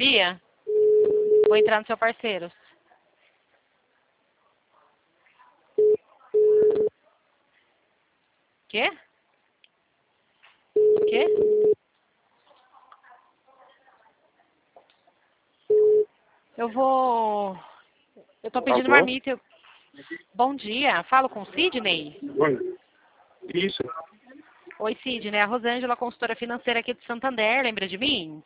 Bia, vou entrar no seu parceiro. Quê? O quê? Eu tô pedindo Alô? marmita. Bom dia, falo com o Sidney? Oi. Isso. Oi, Sidney, a Rosângela, consultora financeira aqui de Santander, lembra de mim?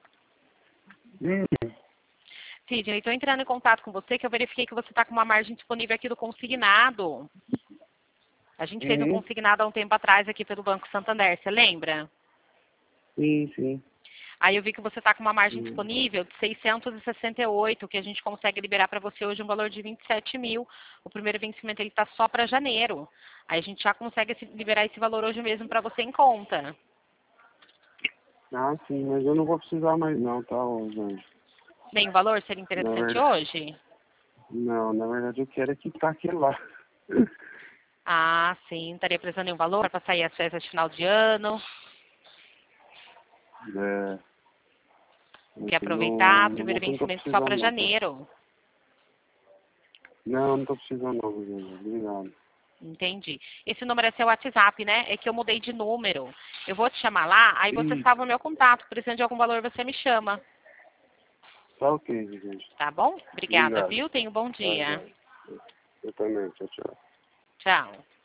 Sidney, estou entrando em contato com você que eu verifiquei que você está com uma margem disponível aqui do consignado. A gente fez um consignado há um tempo atrás aqui pelo Banco Santander, você lembra? Sim. Aí eu vi que você está com uma margem disponível de 668, que a gente consegue liberar para você hoje um valor de 27 mil. O primeiro vencimento ele está só para janeiro. Aí a gente já consegue liberar esse valor hoje mesmo para você em conta. Ah, sim, mas eu não vou precisar mais não, tá, Rosângela? Nem o valor seria interessante hoje? Não, na verdade eu quero é quitar aquilo lá. Ah, sim. Estaria precisando de um valor para sair as festas de final de ano. É. Quer aproveitar? No Primeiro momento não tô vencimento só precisando para não, tá? janeiro. Não tô precisando não, Rosângela. Obrigado. Entendi. Esse número é seu WhatsApp, né? É que eu mudei de número. Eu vou te chamar lá, aí você salva o meu contato. Precisando de algum valor, você me chama. Tá ok, Rosângela. Tá bom? Obrigada, Obrigado. viu? Tenha um bom Tá, dia. já. Eu também. Tchau, tchau. Tchau.